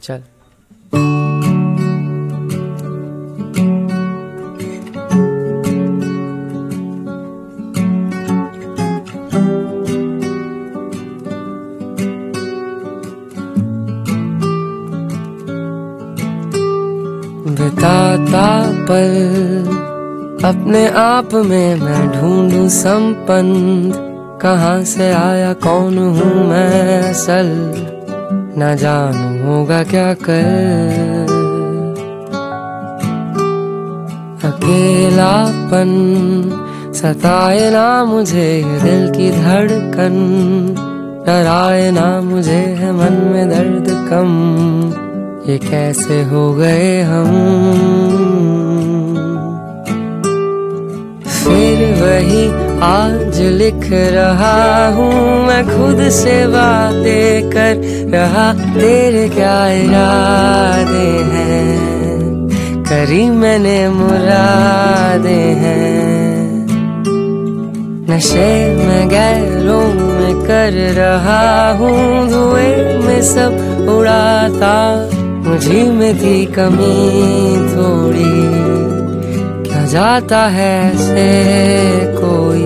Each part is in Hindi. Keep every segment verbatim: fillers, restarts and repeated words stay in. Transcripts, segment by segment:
चल। बिताता पल अपने आप में मैं ढूंढूं संपन्न, कहाँ से आया कौन हूँ मैं असल, ना जानू होगा क्या कर। अकेलापन सताए ना मुझे ये दिल की धड़कन, डराए ना मुझे है मन में दर्द कम, ये कैसे हो गए हम। फिर वही आज लिख रहा हूँ मैं खुद से बातें कर रहा, तेरे क्या इरादे हैं, करी मैंने मुरादे हैं। नशे में गैरों में कर रहा हूँ, धुएं में सब उड़ाता, मुझी में थी कमी थोड़ी, क्या जाता है ऐसे कोई।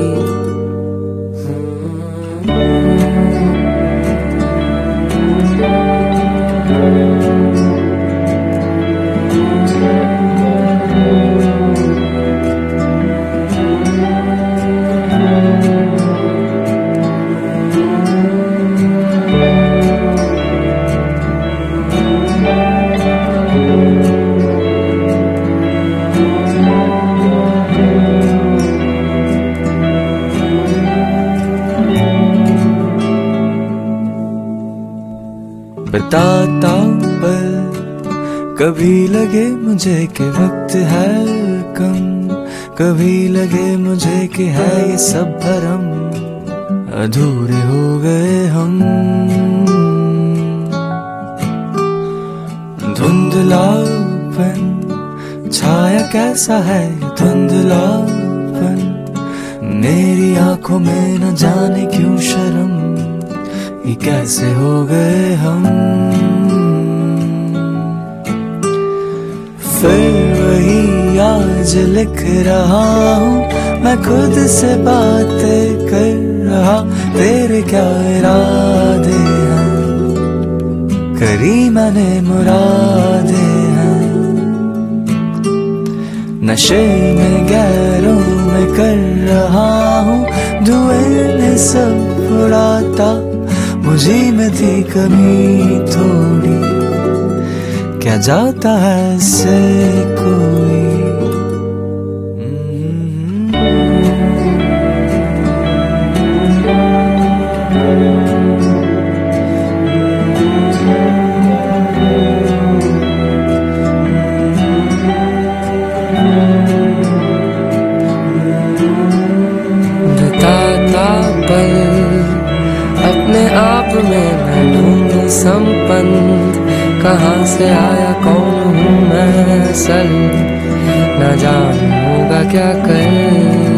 बताता पल कभी लगे मुझे कि वक्त है कम, कभी लगे मुझे कि है ये सब भरम, अधूरे हो गए हम। धुंधलापन छाया कैसा है धुंधलापन, मेरी आंखों में न जाने क्यों शर्म, ये कैसे हो गए हम। फिर वही आज लिख रहा हूँ मैं खुद से बातें कर रहा, तेरे क्या इरादे हैं, करी मैंने मुरादे हैं। नशे में गैरों में कर रहा हूँ, धुएं ने सब उड़ाता, मुझी में थी कमी थोड़ी, क्या जाता है से कोई। बिताता पल अपने आप में मैं ढूंढूं संपन्न, कहाँ से आया कौन हूँ मैं असल, ना जानू होगा क्या कर।